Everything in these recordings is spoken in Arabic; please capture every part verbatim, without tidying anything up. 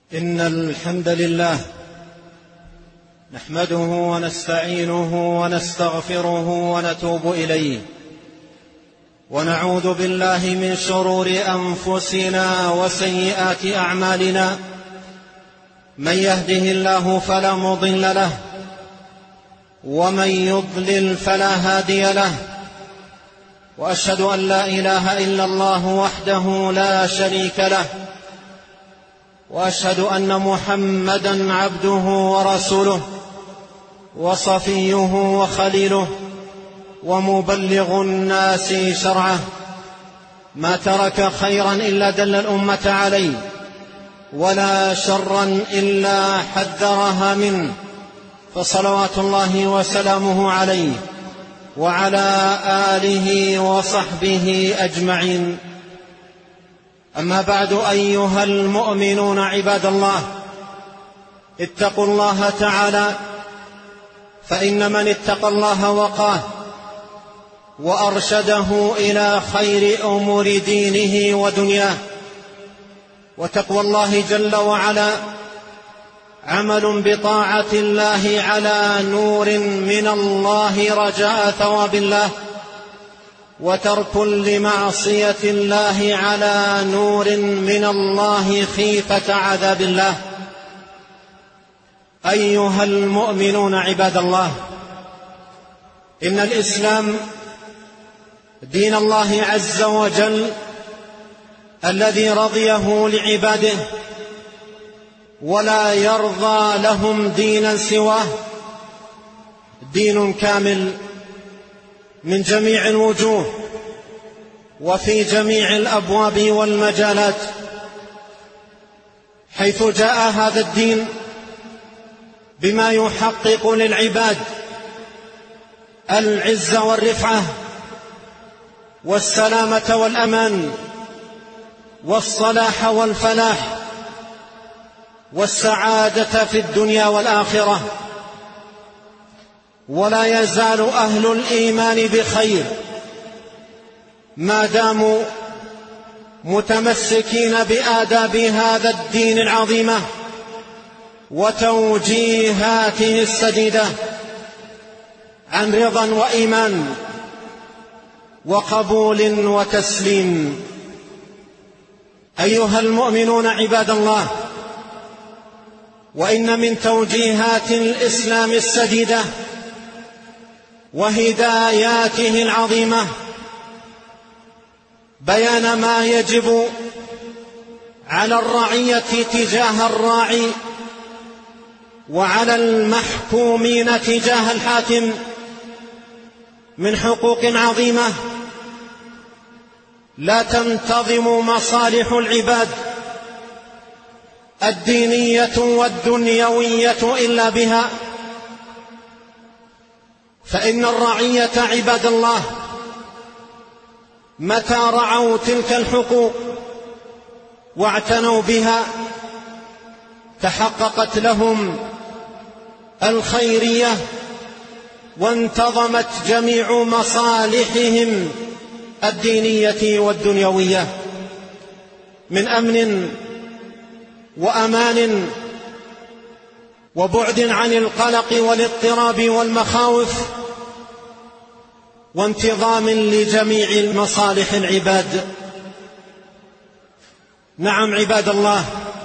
إن الحمد لله نحمده ونستعينه ونستغفره ونتوب إليه، ونعوذ بالله من شرور أنفسنا وسيئات أعمالنا. من يهده الله فلا مضل له، ومن يضلل فلا هادي له، وأشهد أن لا إله إلا الله وحده لا شريك له، وأشهد أن محمدًا عبده ورسوله وصفيه وخليله ومبلغ الناس شرعه. ما ترك خيرا إلا دل الأمة عليه، ولا شرا إلا حذرها منه، فصلوات الله وسلامه عليه وعلى آله وصحبه أجمعين. أما بعد، أيها المؤمنون عباد الله، اتقوا الله تعالى، فإن من اتقى الله وقاه وأرشده إلى خير أمور دينه ودنياه. وتقوى الله جل وعلا عمل بطاعة الله على نور من الله رجاء ثواب الله، وترك لمعصية الله على نور من الله خيفة عذاب الله. أيها المؤمنون عباد الله، إن الإسلام دين الله عز وجل الذي رضيه لعباده، ولا يرضى لهم دينا سواه، دين كامل من جميع الوجوه وفي جميع الأبواب والمجالات، حيث جاء هذا الدين بما يحقق للعباد العزة والرفعة والسلامة والأمان والصلاح والفلاح والسعادة في الدنيا والآخرة. ولا يزال أهل الإيمان بخير ما داموا متمسكين بآداب هذا الدين العظيمة وتوجيهاته السديدة عن رضا وإيمان وقبول وتسليم. أيها المؤمنون عباد الله، وإن من توجيهات الإسلام السديدة وهداياته العظيمة بيان ما يجب على الرعية تجاه الراعي، وعلى المحكومين تجاه الحاكم من حقوق عظيمة لا تنتظم مصالح العباد الدينية والدنيوية إلا بها. فإن الرعية عباد الله متى رعوا تلك الحقوق واعتنوا بها تحققت لهم الخيرية، وانتظمت جميع مصالحهم الدينية والدنيوية من أمن وأمان وبعد عن القلق والاضطراب والمخاوف، وانتظام لجميع مصالح العباد. نعم عباد الله،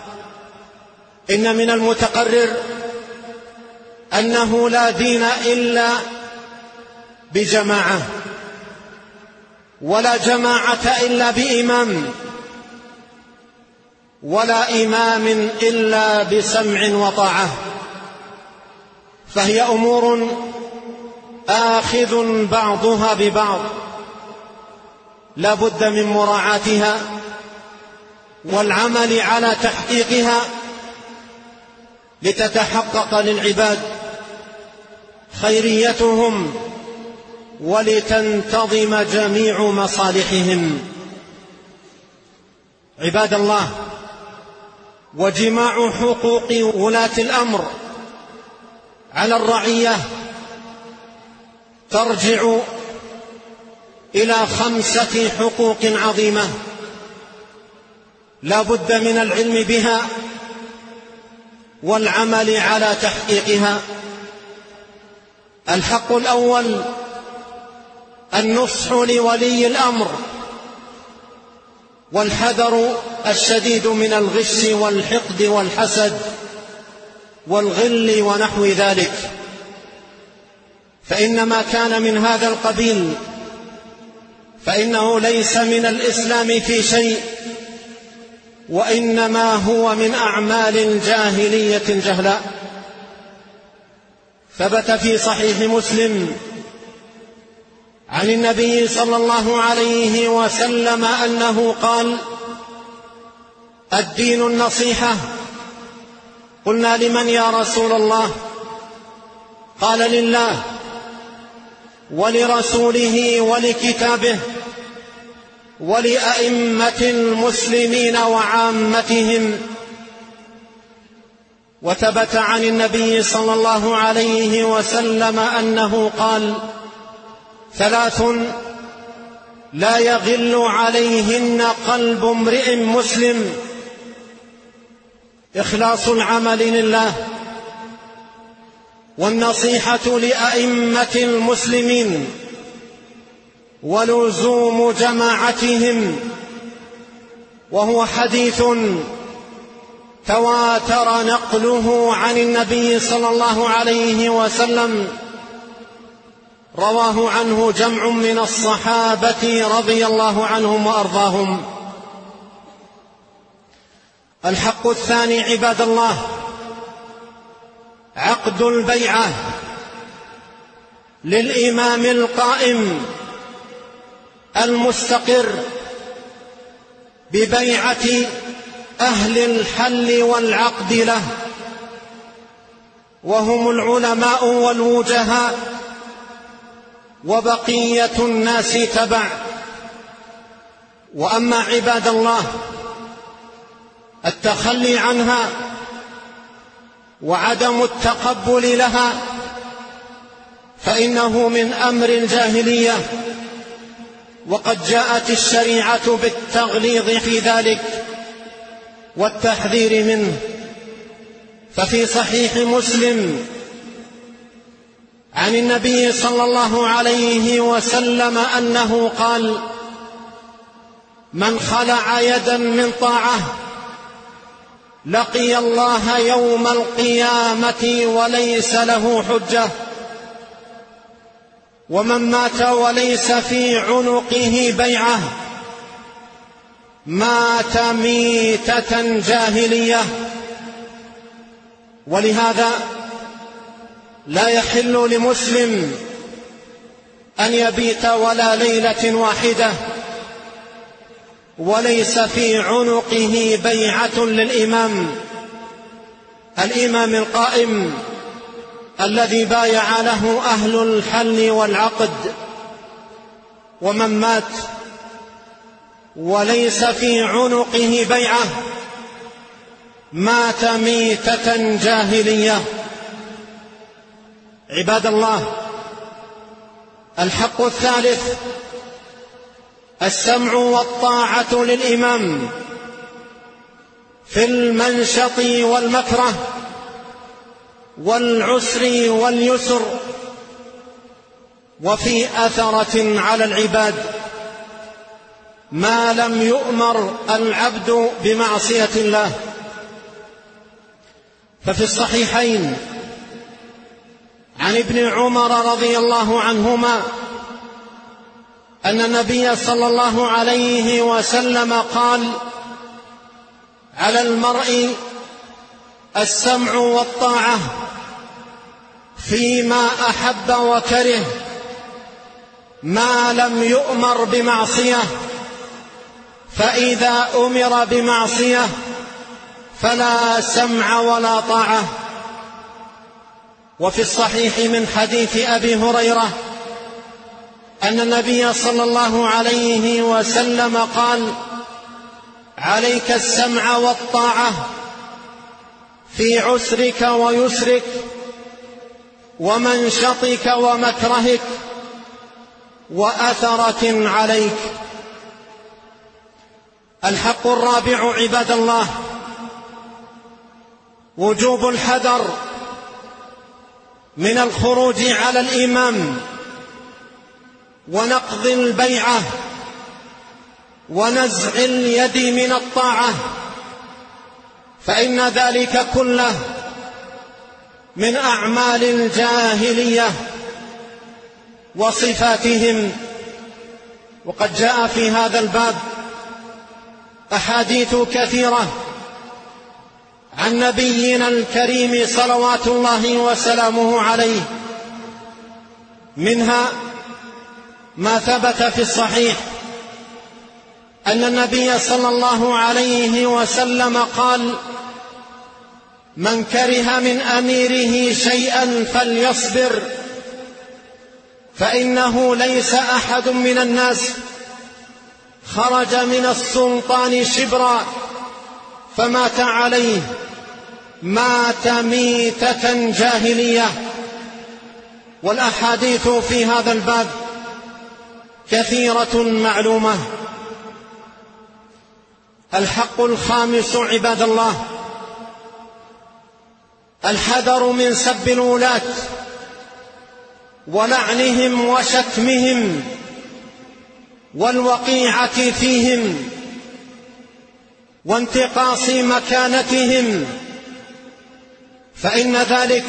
إن من المتقرر أنه لا دين إلا بجماعة، ولا جماعة إلا بإمام، ولا إمام إلا بسمع وطاعة. فهي أمور آخذ بعضها ببعض، لا بد من مراعاتها والعمل على تحقيقها لتتحقق للعباد خيريتهم ولتنتظم جميع مصالحهم. عباد الله، وجماع حقوق ولاة الأمر على الرعية ترجع إلى خمسة حقوق عظيمة لا بد من العلم بها والعمل على تحقيقها. الحق الأول النصح لولي الأمر والحذر الشديد من الغش والحقد والحسد والغل ونحو ذلك، فإن ما كان من هذا القبيل فإنه ليس من الإسلام في شيء، وإنما هو من أعمال جاهلية جهلاء. ثبت في صحيح مسلم عن النبي صلى الله عليه وسلم أنه قال: الدين النصيحة. قلنا: لمن يا رسول الله؟ قال: لله ولرسوله ولكتابه ولأئمة المسلمين وعامتهم. وثبت عن النبي صلى الله عليه وسلم أنه قال: ثلاث لا يغل عليهن قلب امرئ مسلم: إخلاص العمل لله، والنصيحة لأئمة المسلمين، ولزوم جماعتهم. وهو حديث تواتر نقله عن النبي صلى الله عليه وسلم، رواه عنه جمع من الصحابة رضي الله عنهم وأرضاهم. الحق الثاني عباد الله عقد البيعة للإمام القائم المستقر ببيعة أهل الحل والعقد له، وهم العلماء والوجهاء وبقية الناس تبع. وأما عباد الله التخلي عنها وعدم التقبل لها فإنه من أمر الجاهلية، وقد جاءت الشريعة بالتغليظ في ذلك والتحذير منه. ففي صحيح مسلم عن النبي صلى الله عليه وسلم أنه قال: من خلع يدا من طاعة لقي الله يوم القيامة وليس له حجة، ومن مات وليس في عنقه بيعة مات ميتة جاهلية. ولهذا لا يحل لمسلم أن يبيت ولا ليلة واحدة وليس في عنقه بيعة للإمام الإمام القائم الذي بايع له أهل الحل والعقد. ومن مات وليس في عنقه بيعة مات ميتة جاهلية. عباد الله الحق الثالث السمع والطاعة للإمام في المنشط والمكره والعسر واليسر، وفي أثرة على العباد ما لم يؤمر العبد بمعصية الله. ففي الصحيحين عن ابن عمر رضي الله عنهما أن النبي صلى الله عليه وسلم قال: على المرء السمع والطاعة فيما أحب وكره ما لم يؤمر بمعصية، فإذا أمر بمعصية فلا سمع ولا طاعة. وفي الصحيح من حديث أبي هريرة أن النبي صلى الله عليه وسلم قال: عليك السمع والطاعة في عسرك ويسرك ومنشطك ومكرهك وأثرة عليك. الحق الرابع عباد الله وجوب الحذر من الخروج على الإمام ونقض البيعة ونزع اليد من الطاعة، فإن ذلك كله من أعمال الجاهلية وصفاتهم. وقد جاء في هذا الباب أحاديث كثيرة عن نبينا الكريم صلوات الله وسلامه عليه، منها ما ثبت في الصحيح أن النبي صلى الله عليه وسلم قال: من كره من أميره شيئا فليصبر، فإنه ليس أحد من الناس خرج من السلطان شبرا فمات عليه مات ميتة جاهلية. والأحاديث في هذا الباب كثيرة معلومة. الحق الخامس عباد الله الحذر من سب الولاة ولعنهم وشتمهم والوقيعة فيهم وانتقاص مكانتهم، فإن ذلك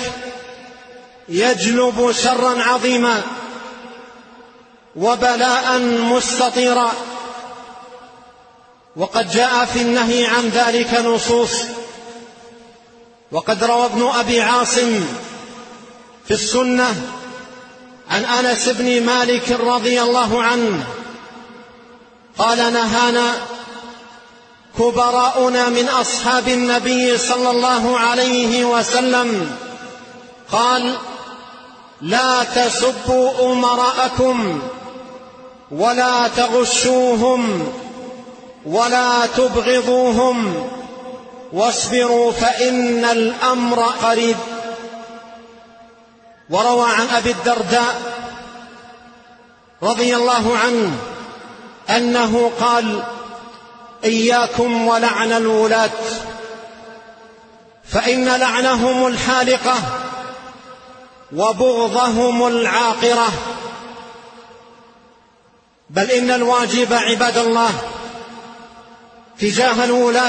يجلب شرا عظيما وبلاء مستطيرا. وقد جاء في النهي عن ذلك نصوص. وقد روى ابن أبي عاصم في السنة عن أنس بن مالك رضي الله عنه قال: نهانا كبراؤنا من أصحاب النبي صلى الله عليه وسلم، قال: لا تسبوا أمراءكم ولا تغشوهم ولا تبغضوهم واصبروا فإن الأمر قريب. وروى عن أبي الدرداء رضي الله عنه أنه قال: إياكم ولعن الولاة، فإن لعنهم الحالقة وبغضهم العاقرة. بل إن الواجب عباد الله تجاه الولاة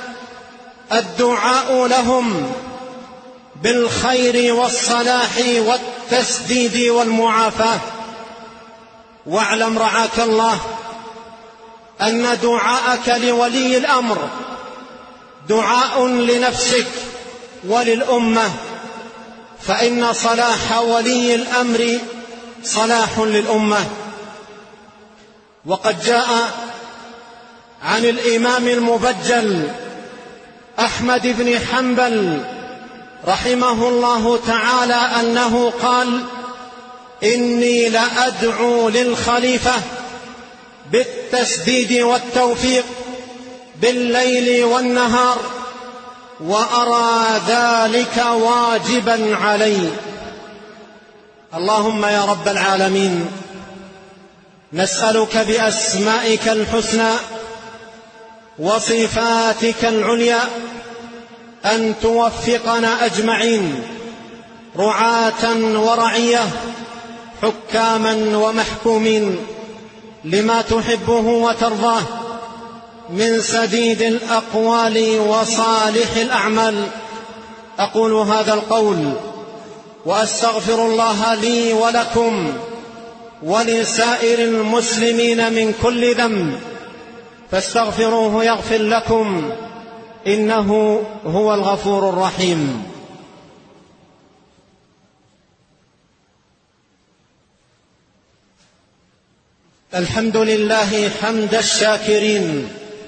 الدعاء لهم بالخير والصلاح والتسديد والمعافاة. واعلم رعاك الله أن دعاءك لولي الأمر دعاء لنفسك وللأمة، فإن صلاح ولي الأمر صلاح للأمة. وقد جاء عن الإمام المبجل أحمد بن حنبل رحمه الله تعالى أنه قال: إني لأدعو للخليفة بالتسديد والتوفيق بالليل والنهار وأرى ذلك واجبا علي. اللهم يا رب العالمين، نسألك بأسمائك الحسنى وصفاتك العليا أن توفقنا أجمعين رعاة ورعية حكاما ومحكومين لما تحبه وترضاه من سديد الأقوال وصالح الأعمال. أقول هذا القول وأستغفر الله لي ولكم ولسائر المسلمين من كل ذنب، فاستغفروه يغفر لكم، إنه هو الغفور الرحيم. الحمد لله حمد الشاكرين،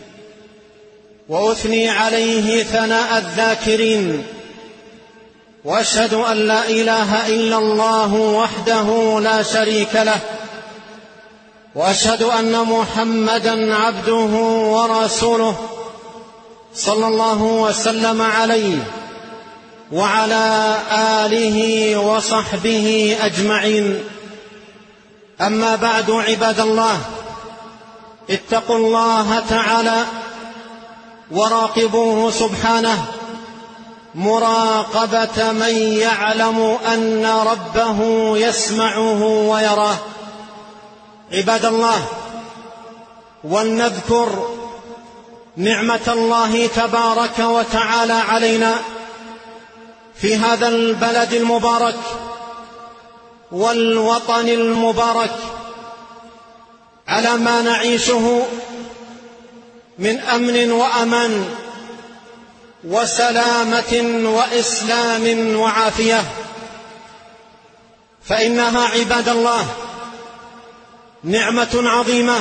وأثني عليه ثناء الذاكرين، وأشهد أن لا إله إلا الله وحده لا شريك له، وأشهد أن محمدًا عبده ورسوله صلى الله وسلم عليه وعلى آله وصحبه أجمعين. أما بعد، عباد الله، اتقوا الله تعالى وراقبوه سبحانه مراقبة من يعلم أن ربه يسمعه ويراه. عباد الله، ولنذكر نعمة الله تبارك وتعالى علينا في هذا البلد المبارك والوطن المبارك، على ما نعيشه من أمن وأمان وسلامة وإسلام وعافية. فإنها عباد الله نعمة عظيمة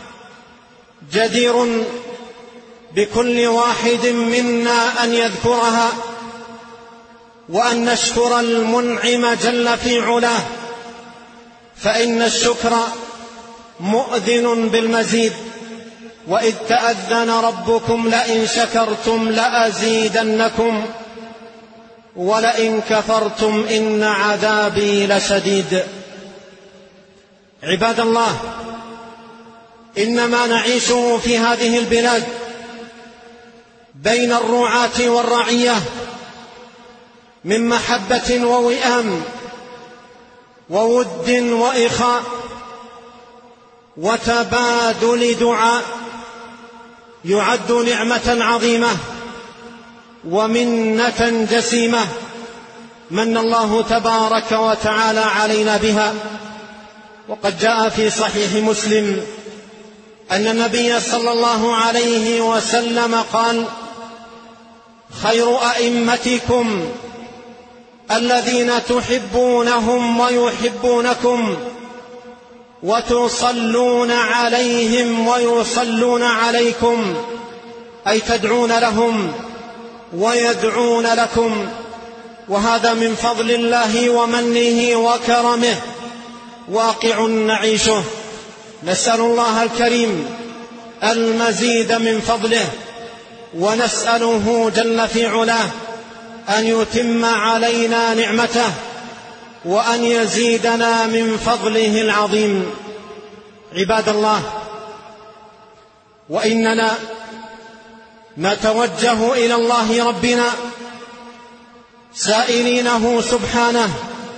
جدير بكل واحد منا أن يذكرها وأن نشكر المنعم جل في علاه، فإن الشكر مؤذن بالمزيد. وإذ تأذن ربكم لئن شكرتم لأزيدنكم ولئن كفرتم إن عذابي لشديد. عباد الله، إنما نعيشه في هذه البلاد بين الرعاة والرعية من محبة ووئام وود وإخاء وتبادل دعاء، يعد نعمة عظيمة ومنة جسيمة من الله تبارك وتعالى علينا بها. وقد جاء في صحيح مسلم أن النبي صلى الله عليه وسلم قال: خير أئمتكم الذين تحبونهم ويحبونكم وتصلون عليهم ويصلون عليكم، أي تدعون لهم ويدعون لكم. وهذا من فضل الله ومنه وكرمه واقع نعيشه. نسأل الله الكريم المزيد من فضله، ونسأله جل في علاه أن يتم علينا نعمته وأن يزيدنا من فضله العظيم. عباد الله، وإننا نتوجه إلى الله ربنا سائلينه سبحانه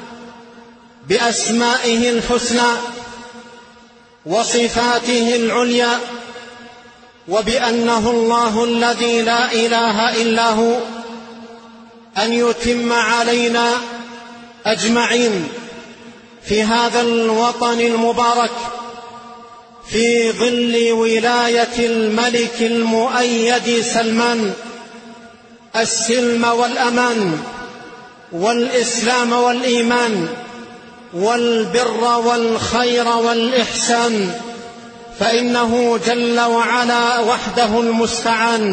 بأسمائه الحسنى وصفاته العليا، وبأنه الله الذي لا إله إلا هو، أن يتم علينا أجمعين في هذا الوطن المبارك في ظل ولاية الملك المؤيد سلمان السلم والأمان والإسلام والإيمان والبر والخير والإحسان، فإنه جل وعلا وحده المستعان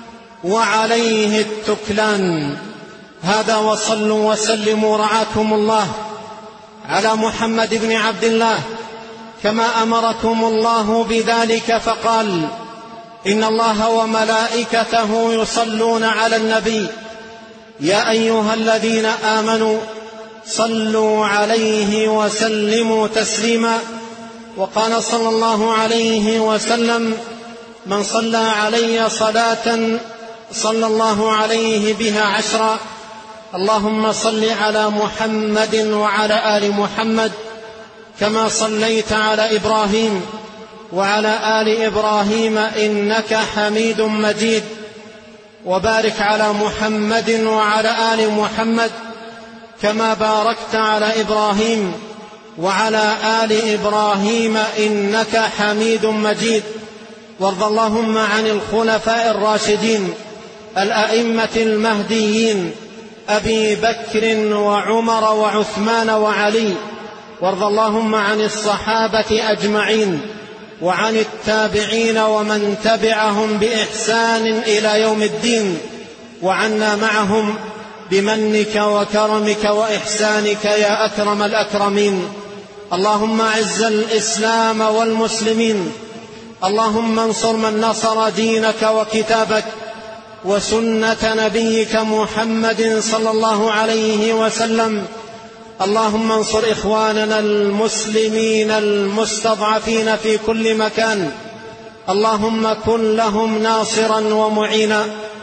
وعليه التكلان. هذا، وصلوا وسلموا رعاكم الله على محمد بن عبد الله كما أمركم الله بذلك، فقال: إن الله وملائكته يصلون على النبي يا أيها الذين آمنوا صلوا عليه وسلموا تسليما. وقال صلى الله عليه وسلم: من صلى علي صلاة صلى الله عليه بها عشرا. اللهم صل على محمد وعلى آل محمد كما صليت على إبراهيم وعلى آل إبراهيم إنك حميد مجيد، وبارك على محمد وعلى آل محمد كما باركت على إبراهيم وعلى آل إبراهيم إنك حميد مجيد. وارض اللهم عن الخلفاء الراشدين الأئمة المهديين أبي بكر وعمر وعثمان وعلي، وارض اللهم عن الصحابة أجمعين وعن التابعين ومن تبعهم بإحسان إلى يوم الدين، وعنا معهم بمنك وكرمك وإحسانك يا أكرم الأكرمين. اللهم أعز الإسلام والمسلمين، اللهم انصر من نصر دينك وكتابك وسنة نبيك محمد صلى الله عليه وسلم. اللهم انصر إخواننا المسلمين المستضعفين في كل مكان، اللهم كن لهم ناصرا ومعينا.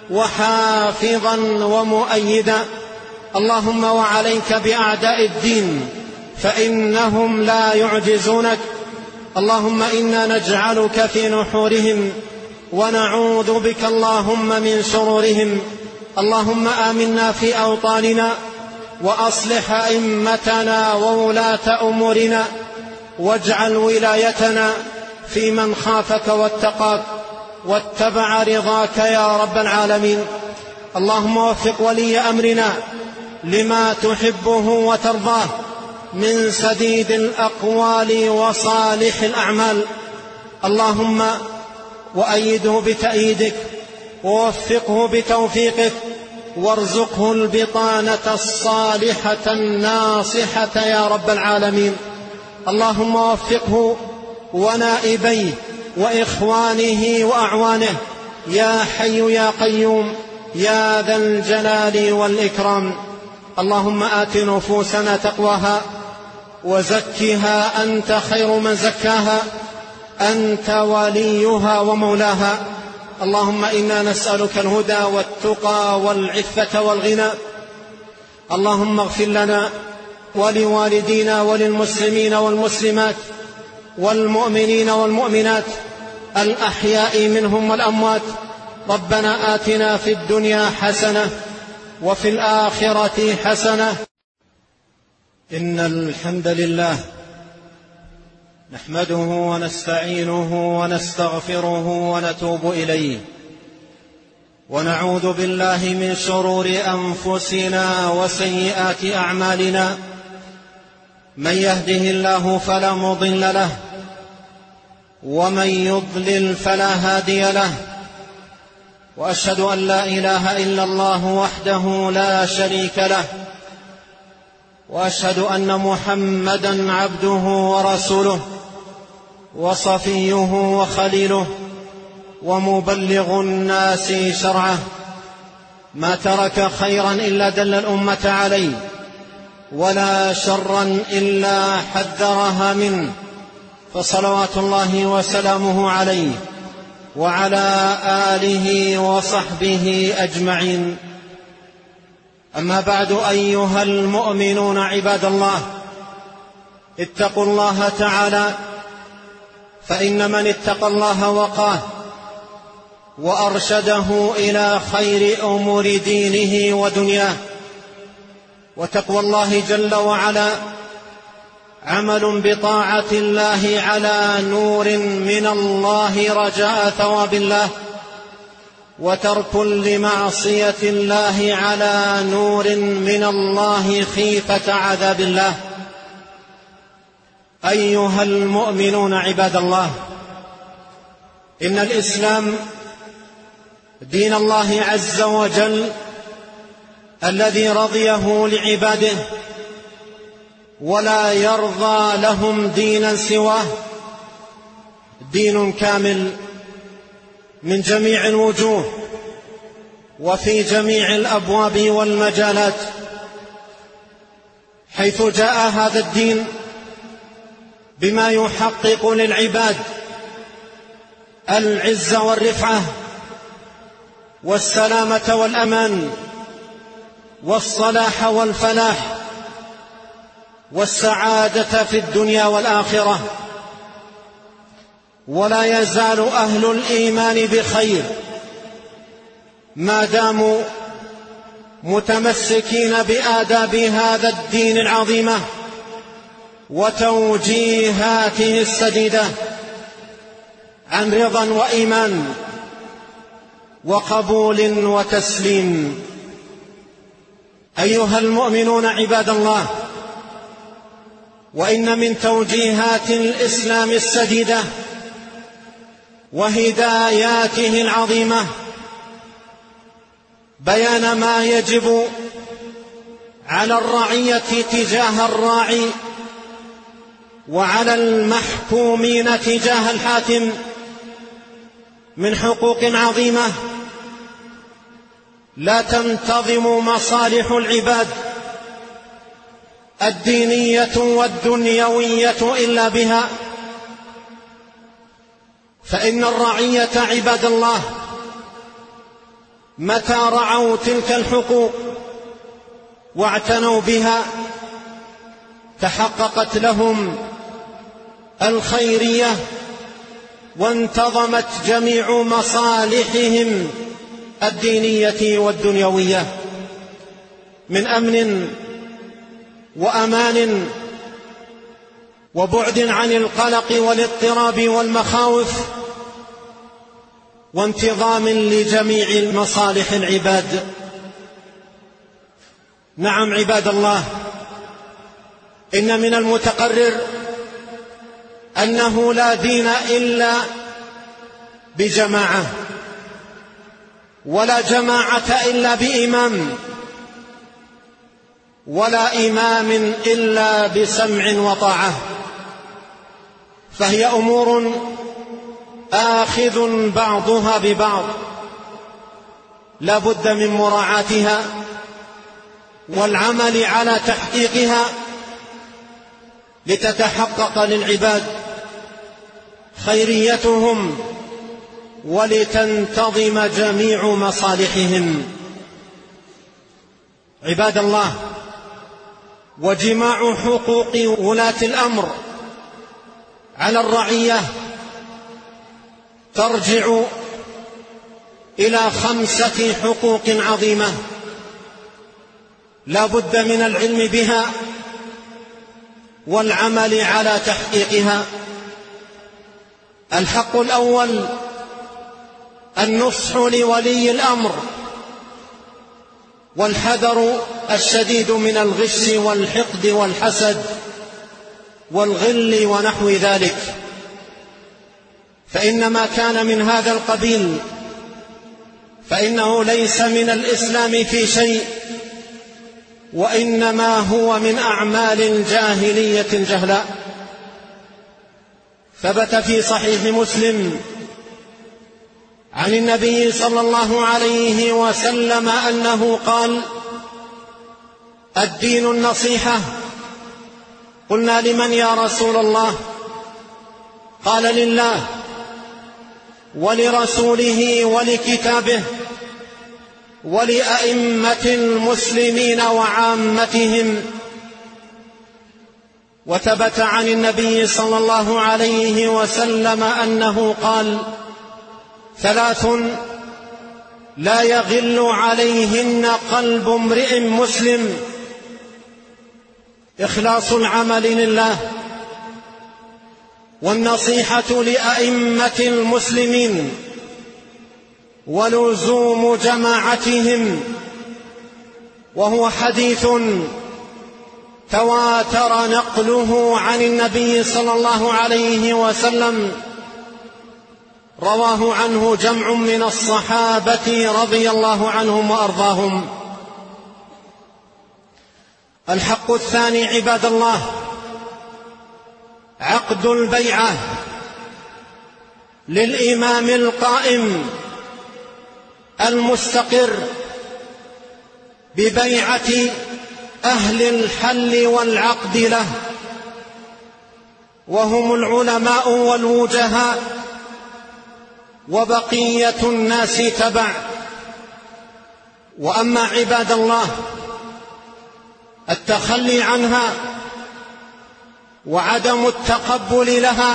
وحافظا ومؤيدا. اللهم وعليك بأعداء الدين فإنهم لا يعجزونك. اللهم إنا نجعلك في نحورهم ونعوذ بك اللهم من شرورهم. اللهم آمنا في أوطاننا وأصلح أئمتنا وولاة أمورنا، واجعل ولايتنا في من خافك واتقاك واتبع رضاك يا رب العالمين. اللهم وفق ولي أمرنا لما تحبه وترضاه من سديد الأقوال وصالح الأعمال. اللهم وأيده بتأييدك ووفقه بتوفيقك، وارزقه البطانة الصالحة الناصحة يا رب العالمين. اللهم وفقه ونائبيه وإخوانه وأعوانه يا حي يا قيوم يا ذا الجلال والإكرام. اللهم آت نفوسنا تقواها وزكها أنت خير من زكاها، أنت وليها ومولاها. اللهم إنا نسألك الهدى والتقى والعفة والغنى. اللهم اغفر لنا ولوالدينا وللمسلمين والمسلمات والمؤمنين والمؤمنات الأحياء منهم والأموات. ربنا آتنا في الدنيا حسنة وفي الآخرة حسنة. إن الحمد لله نحمده ونستعينه ونستغفره ونتوب إليه، ونعوذ بالله من شرور أنفسنا وسيئات أعمالنا. من يهده الله فلا مضل له، ومن يضلل فلا هادي له. وأشهد أن لا إله إلا الله وحده لا شريك له، وأشهد أن محمدًا عبده ورسوله وصفيه وخليله ومبلغ الناس شرعه. ما ترك خيرا إلا دل الأمة عليه، ولا شرا إلا حذرها منه، فصلوات الله وسلامه عليه وعلى آله وصحبه أجمعين. أما بعد، أيها المؤمنون عباد الله، اتقوا الله تعالى، فإن من اتقى الله وقاه وأرشده إلى خير أمور دينه ودنياه. وتقوى الله جل وعلا عمل بطاعة الله على نور من الله رجاء ثواب الله، وترك لمعصية الله على نور من الله خيفة عذاب الله. أيها المؤمنون عباد الله، إن الإسلام دين الله عز وجل الذي رضيه لعباده، ولا يرضى لهم دينا سواه، دين كامل من جميع الوجوه وفي جميع الأبواب والمجالات، حيث جاء هذا الدين بما يحقق للعباد العزة والرفعة والسلامة والأمان والصلاح والفلاح والسعادة في الدنيا والآخرة. ولا يزال أهل الإيمان بخير ما داموا متمسكين بآداب هذا الدين العظيمة وتوجيهاته السديدة عن رضا وإيمان وقبول وتسليم. أيها المؤمنون عباد الله، وإن من توجيهات الإسلام السديدة وهداياته العظيمة بيان ما يجب على الرعية تجاه الراعي وعلى المحكومين تجاه الحاكم من حقوق عظيمة لا تنتظم مصالح العباد الدينية والدنيوية إلا بها. فإن الرعية عباد الله متى رعوا تلك الحقوق واعتنوا بها تحققت لهم الخيرية وانتظمت جميع مصالحهم الدينية والدنيوية من أمن وأمان وبعد عن القلق والاضطراب والمخاوف وانتظام لجميع مصالح العباد. نعم عباد الله، إن من المتقرر أنه لا دين إلا بجماعة، ولا جماعة إلا بإمام، ولا إمام إلا بسمع وطاعة، فهي أمور آخذ بعضها ببعض لا بد من مراعاتها والعمل على تحقيقها لتتحقق للعباد خيريتهم ولتنتظم جميع مصالحهم. عباد الله، وجماع حقوق ولاة الأمر على الرعية ترجع إلى خمسة حقوق عظيمة لا بد من العلم بها والعمل على تحقيقها. الحق الأول النصح لولي الأمر والحذر الشديد من الغش والحقد والحسد والغل ونحو ذلك، فإن ما كان من هذا القبيل فإنه ليس من الإسلام في شيء، وإنما هو من أعمال جاهلية جهلاء. ثبت في صحيح مسلم عن النبي صلى الله عليه وسلم أنه قال: الدين النصيحة. قلنا: لمن يا رسول الله؟ قال: لله ولرسوله ولكتابه ولأئمة المسلمين وعامتهم. وثبت عن النبي صلى الله عليه وسلم أنه قال: ثلاث لا يغل عليهن قلب امرئ مسلم: إخلاص العمل لله، والنصيحة لأئمة المسلمين، ولزوم جماعتهم. وهو حديث تواتر نقله عن النبي صلى الله عليه وسلم، رواه عنه جمع من الصحابة رضي الله عنهم وأرضاهم. الحق الثاني عباد الله عقد البيعة للإمام القائم المستقر ببيعة أهل الحل والعقد له، وهم العلماء والوجهاء وبقية الناس تبع. وأما عباد الله التخلي عنها وعدم التقبل لها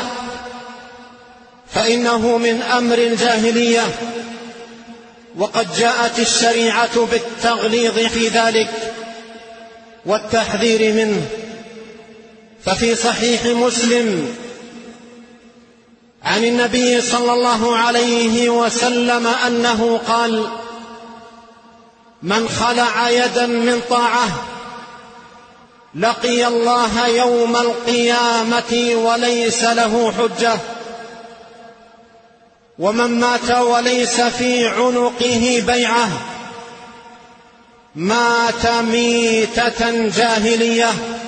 فإنه من أمر الجاهلية، وقد جاءت الشريعة بالتغليظ في ذلك والتحذير منه. ففي صحيح مسلم عن النبي صلى الله عليه وسلم أنه قال: من خلع يدا من طاعة لقي الله يوم القيامة وليس له حجة، ومن مات وليس في عنقه بيعة مات ميتة جاهلية.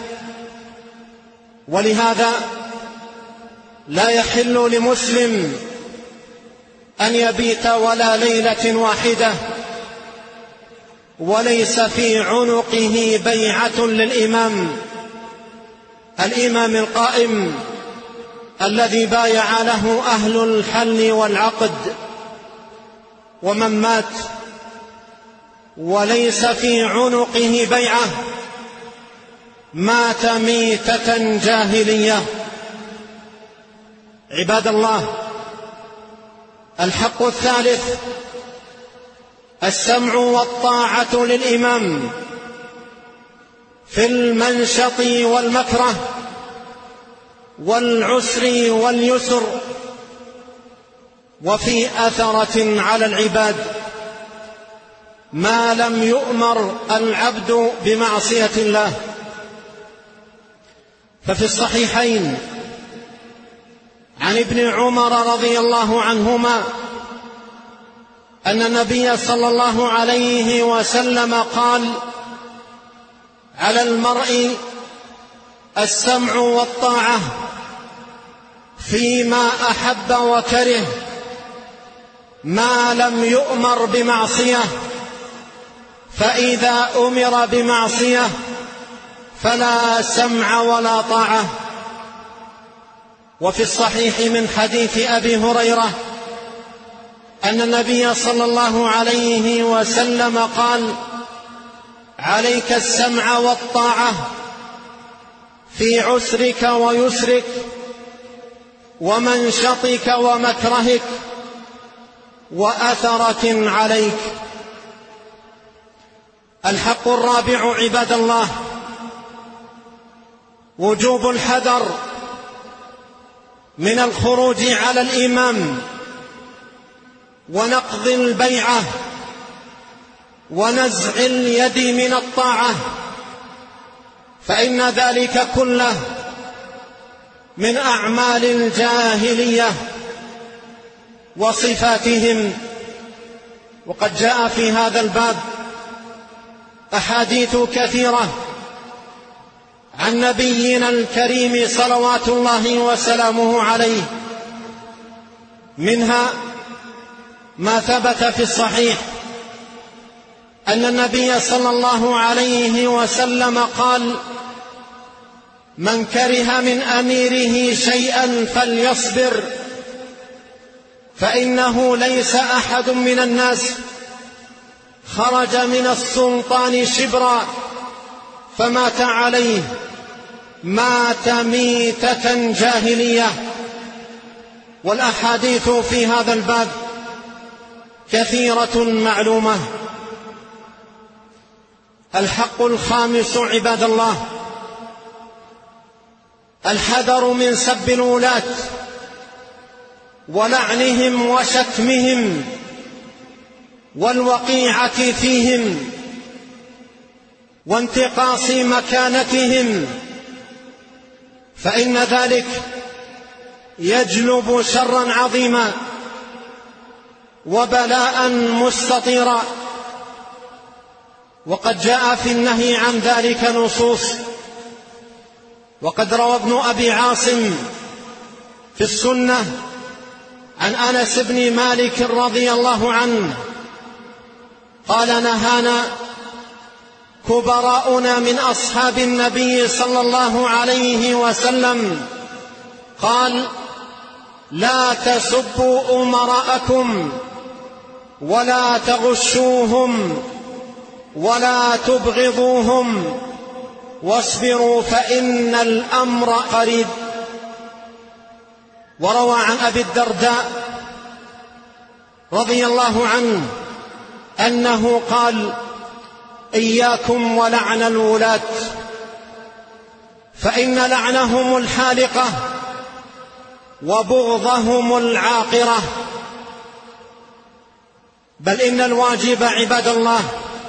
ولهذا لا يحل لمسلم أن يبيت ولا ليلة واحدة وليس في عنقه بيعة للإمام الإمام القائم الذي بايع له أهل الحل والعقد. ومن مات وليس في عنقه بيعة مات ميتة جاهلية. عباد الله، الحق الثالث السمع والطاعة للإمام في المنشط والمكره والعسر واليسر وفي أثرة على العباد ما لم يؤمر العبد بمعصية الله. ففي الصحيحين عن ابن عمر رضي الله عنهما أن النبي صلى الله عليه وسلم قال: على المرء السمع والطاعة فيما أحب وكره ما لم يؤمر بمعصية، فإذا أمر بمعصية فلا سمع ولا طاعة. وفي الصحيح من حديث أبي هريرة أن النبي صلى الله عليه وسلم قال: عليك السمع والطاعة في عسرك ويسرك ومنشطك ومكرهك وأثرة عليك. الحق الرابع عباد الله وجوب الحذر من الخروج على الإمام ونقض البيعة ونزع اليد من الطاعة، فإن ذلك كله من أعمال الجاهلية وصفاتهم. وقد جاء في هذا الباب أحاديث كثيرة عن نبينا الكريم صلوات الله وسلامه عليه، منها ما ثبت في الصحيح أن النبي صلى الله عليه وسلم قال: من كره من أميره شيئا فليصبر، فإنه ليس أحد من الناس خرج من السلطان شبرا فمات عليه مات ميتة جاهلية. والأحاديث في هذا الباب كثيرة معلومة. الحق الخامس عباد الله الحذر من سب الولاة ولعنهم وشتمهم والوقيعة فيهم وانتقاص مكانتهم، فإن ذلك يجلب شرا عظيما وبلاء مستطيرا. وقد جاء في النهي عن ذلك نصوص. وقد روى ابن أبي عاصم في السنة عن أنس بن مالك رضي الله عنه قال: نهانا كبراؤنا من أصحاب النبي صلى الله عليه وسلم، قال: لا تسبوا أمراءكم ولا تغشوهم ولا تبغضوهم واصبروا فإن الأمر قريب. وروى عن أبي الدرداء رضي الله عنه أنه قال: إياكم ولعن الولاة، فإن لعنهم الحالقة وبغضهم العاقرة. بل إن الواجب عباد الله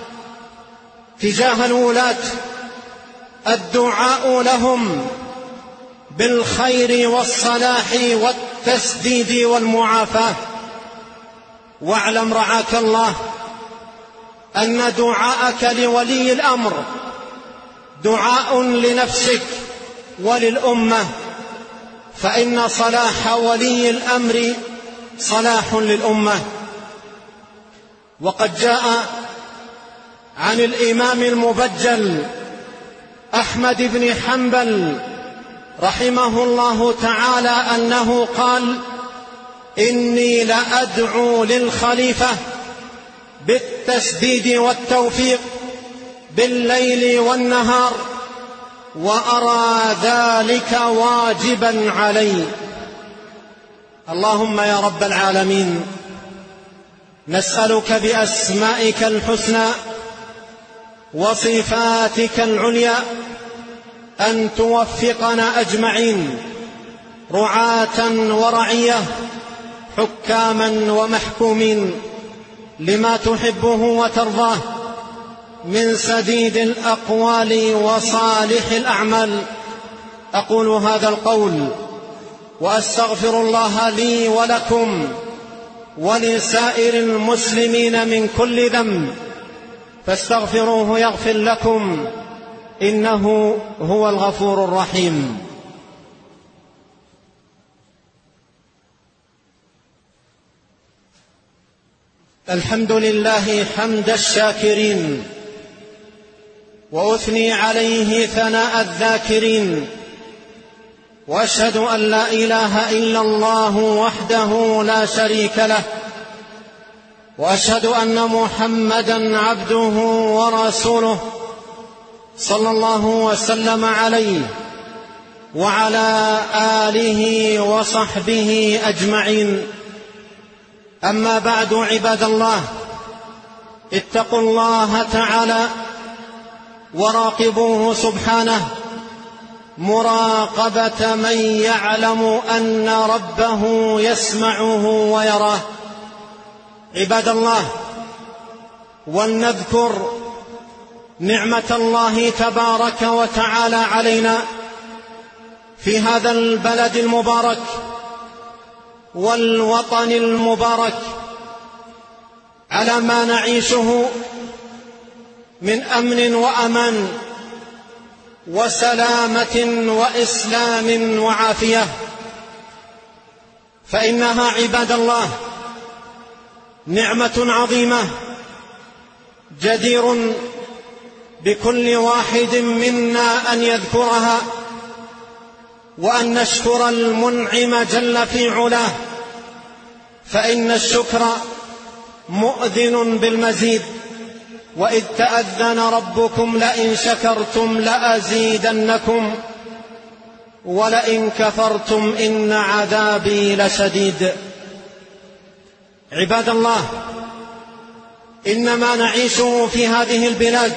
تجاه الولاة الدعاء لهم بالخير والصلاح والتسديد والمعافاة. واعلم رعاك الله أن دعاءك لولي الأمر دعاء لنفسك وللأمة، فإن صلاح ولي الأمر صلاح للأمة. وقد جاء عن الإمام المبجل أحمد بن حنبل رحمه الله تعالى أنه قال: إني لأدعو للخليفة بالتسديد والتوفيق بالليل والنهار، وأرى ذلك واجبا علي. اللهم يا رب العالمين، نسألك بأسمائك الحسنى وصفاتك العليا أن توفقنا أجمعين، رعاة ورعية، حكاما ومحكومين، لما تحبه وترضاه من سديد الأقوال وصالح الأعمال. أقول هذا القول وأستغفر الله لي ولكم ولسائر المسلمين من كل ذنب، فاستغفروه يغفر لكم، إنه هو الغفور الرحيم. الحمد لله حمد الشاكرين، وأثني عليه ثناء الذاكرين، وأشهد أن لا إله إلا الله وحده لا شريك له، وأشهد أن محمدًا عبده ورسوله صلى الله وسلم عليه وعلى آله وصحبه أجمعين. أما بعد، عباد الله، اتقوا الله تعالى وراقبوه سبحانه مراقبة من يعلم أن ربه يسمعه ويراه. عباد الله، ولنذكر نعمة الله تبارك وتعالى علينا في هذا البلد المبارك والوطن المبارك، على ما نعيشه من أمن وأمان وسلامة وإسلام وعافية. فإنها عباد الله نعمة عظيمة جدير بكل واحد منا أن يذكرها، وأن نشكر المنعم جل في علاه، فإن الشكر مؤذن بالمزيد. وإذ تأذن ربكم لئن شكرتم لأزيدنكم ولئن كفرتم إن عذابي لشديد. عباد الله، إنما نعيشه في هذه البلاد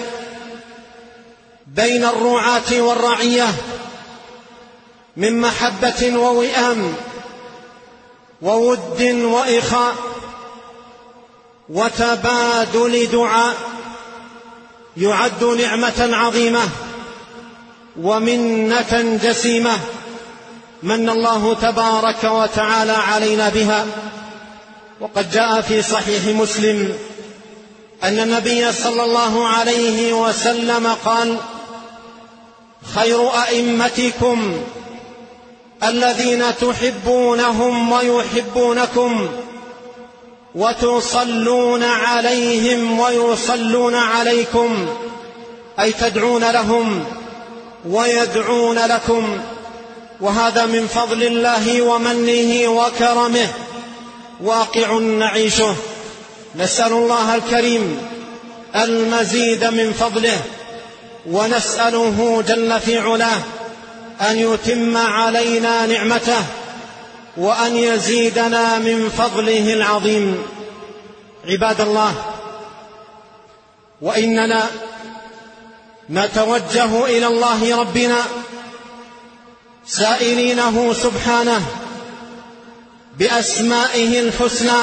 بين الرعاة والرعية من محبة ووئام وود وإخاء وتبادل دعاء، يعد نعمة عظيمة ومنة جسيمة من الله تبارك وتعالى علينا بها. وقد جاء في صحيح مسلم أن النبي صلى الله عليه وسلم قال: خير أئمتكم الذين تحبونهم ويحبونكم وتصلون عليهم ويصلون عليكم، أي تدعون لهم ويدعون لكم، وهذا من فضل الله ومنه وكرمه واقع نعيشه. نسأل الله الكريم المزيد من فضله، ونسأله جل في علاه أن يتم علينا نعمته وأن يزيدنا من فضله العظيم. عباد الله، وإننا نتوجه إلى الله ربنا سائلينه سبحانه بأسمائه الحسنى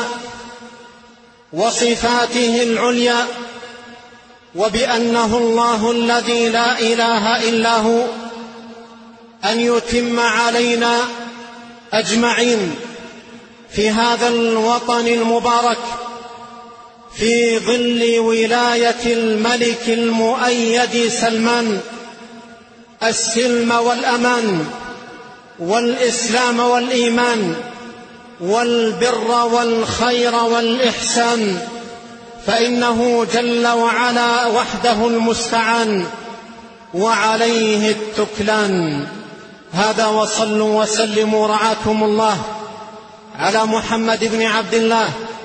وصفاته العليا، وبأنه الله الذي لا إله إلا هو، أن يتم علينا أجمعين في هذا الوطن المبارك في ظل ولاية الملك المؤيد سلمان السلم والأمان والإسلام والإيمان والبر والخير والإحسان، فإنه جل وعلا وحده المستعان وعليه التكلان. هذا، وصلوا وسلموا رعاكم الله على محمد بن عبد الله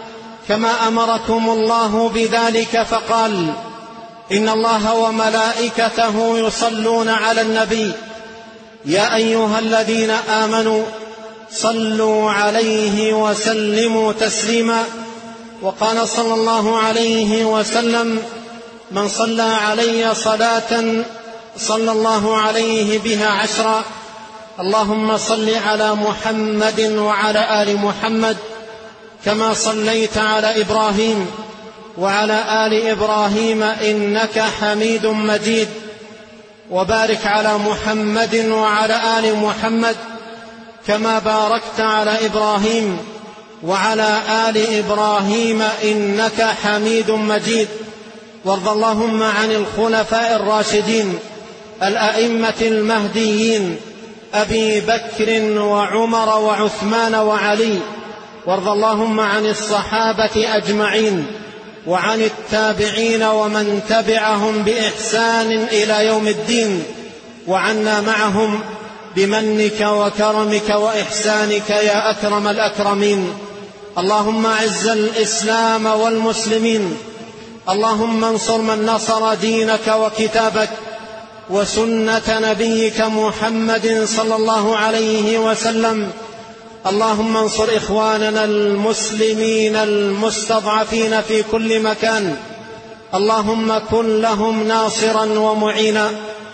كما أمركم الله بذلك فقال: إن الله وملائكته يصلون على النبي يا أيها الذين آمنوا صلوا عليه وسلموا تسليما. وقال صلى الله عليه وسلم: من صلى علي صلاة صلى الله عليه بها عشرا. اللهم صل على محمد وعلى آل محمد كما صليت على إبراهيم وعلى آل إبراهيم إنك حميد مجيد. وبارك على محمد وعلى آل محمد كما باركت على إبراهيم وعلى آل إبراهيم إنك حميد مجيد. وارض اللهم عن الخلفاء الراشدين الأئمة المهديين أبي بكر وعمر وعثمان وعلي. وارض اللهم عن الصحابة أجمعين وعن التابعين ومن تبعهم بإحسان إلى يوم الدين، وعنا معهم بمنك وكرمك وإحسانك يا أكرم الأكرمين. اللهم أعز الإسلام والمسلمين، اللهم انصر من نصر دينك وكتابك وسنة نبيك محمد صلى الله عليه وسلم. اللهم انصر إخواننا المسلمين المستضعفين في كل مكان، اللهم كن لهم ناصرا ومعينا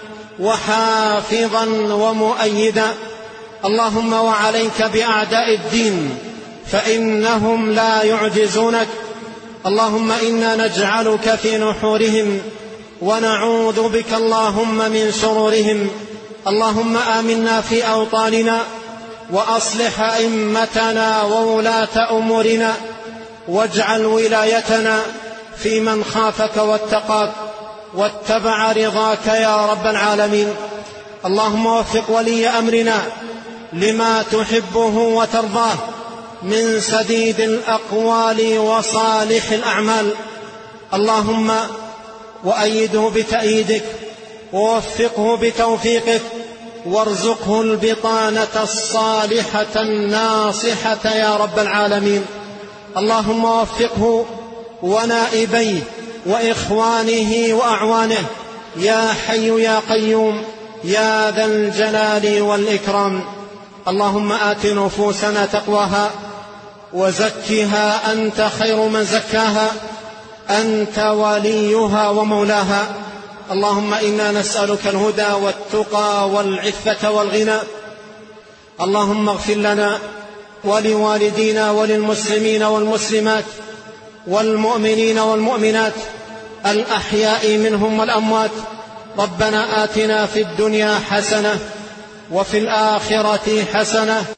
وحافظا ومؤيدا. اللهم وعليك بأعداء الدين فإنهم لا يعجزونك. اللهم إنا نجعلك في نحورهم ونعوذ بك اللهم من شرورهم. اللهم آمنا في أوطاننا وأصلح أئمتنا وولاة أمورنا، واجعل ولايتنا في من خافك واتقاك واتبع رضاك يا رب العالمين. اللهم وفق ولي أمرنا لما تحبه وترضاه من سديد الأقوال وصالح الأعمال. اللهم وأيده بتأييدك ووفقه بتوفيقك، وارزقه البطانة الصالحة الناصحة يا رب العالمين. اللهم وفقه ونائبيه وإخوانه وأعوانه يا حي يا قيوم يا ذا الجلال والإكرام. اللهم آت نفوسنا تقواها وزكها أنت خير من زكاها، أنت وليها ومولاها. اللهم إنا نسألك الهدى والتقى والعفة والغنى. اللهم اغفر لنا ولوالدينا وللمسلمين والمسلمات والمؤمنين والمؤمنات الأحياء منهم والأموات. ربنا آتنا في الدنيا حسنة وفي الآخرة حسنة